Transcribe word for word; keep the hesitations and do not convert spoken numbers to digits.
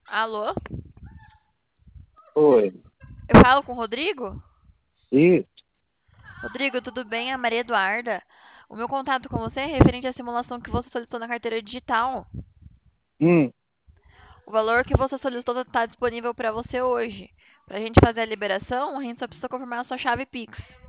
Alô? Oi. Eu falo com o Rodrigo? Isso. Rodrigo, tudo bem? É a Maria Eduarda. O meu contato com você é referente à simulação que você solicitou na carteira digital. Hum, O valor que você solicitou está disponível para você hoje. Para a gente fazer a liberação, a gente só precisa confirmar a sua chave Pix.